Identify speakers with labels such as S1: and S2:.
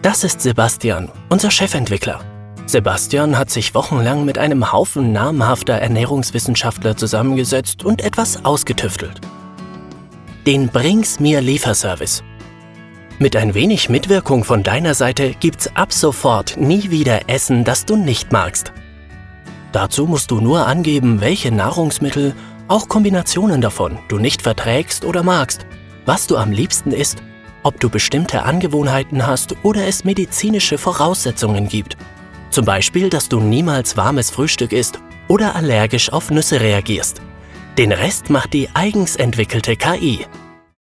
S1: Das ist Sebastian, unser Chefentwickler. Sebastian hat sich wochenlang mit einem Haufen namhafter Ernährungswissenschaftler zusammengesetzt und etwas ausgetüftelt. Den Bring's mir Lieferservice. Mit ein wenig Mitwirkung von deiner Seite gibt's ab sofort nie wieder Essen, das du nicht magst. Dazu musst du nur angeben, welche Nahrungsmittel, auch Kombinationen davon, du nicht verträgst oder magst, was du am liebsten isst, ob du bestimmte Angewohnheiten hast oder es medizinische Voraussetzungen gibt. Zum Beispiel, dass du niemals warmes Frühstück isst oder allergisch auf Nüsse reagierst. Den Rest macht die eigens entwickelte KI.